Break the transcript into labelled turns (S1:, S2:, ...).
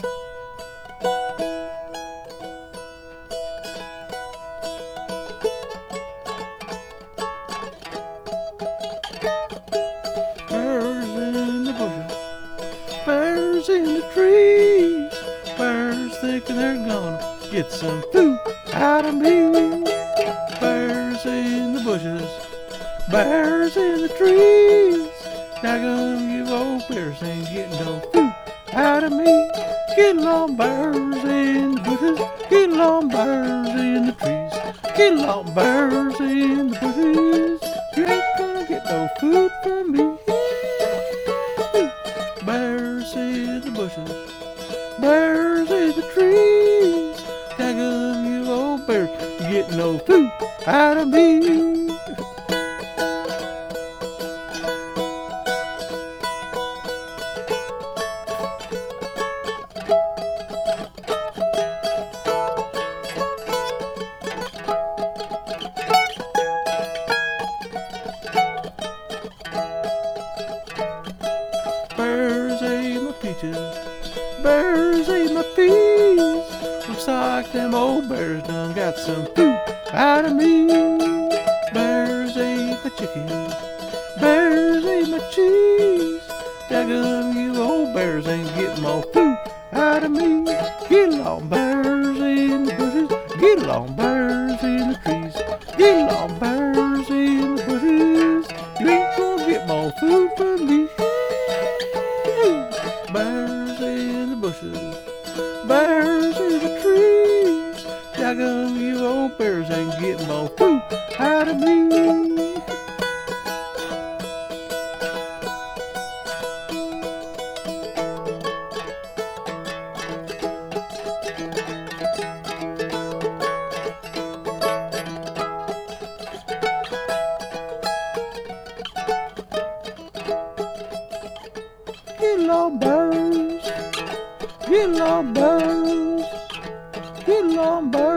S1: Bears in the bushes, bears in the trees. Bears thinking they're gonna get some food out of me. Bears in the bushes, bears in the trees. Daggum, you old bears ain't getting no food out of me. Get along, bears in the bushes. Get along, bears in the trees. Get along, bears in the bushes. You ain't gonna get no food from me. Bears in the bushes, bears in the trees. Daggum, you old bears, you get no food out of me. Bears ate my peaches, bears ate my peas. Looks like them old bears done got some food out of me. Bears ate my chicken, bears ate my cheese. Daggum, you old bears ain't getting more food out of me. Get along, bears in the bushes. Get along, bears in the trees. Get along, bears in the bushes. You ain't gonna get more food from me. Bears in the bushes, bears in the trees. Daggum, you old bears ain't getting more food out of me. Get along, bears. Get along, bears. Get along, bears.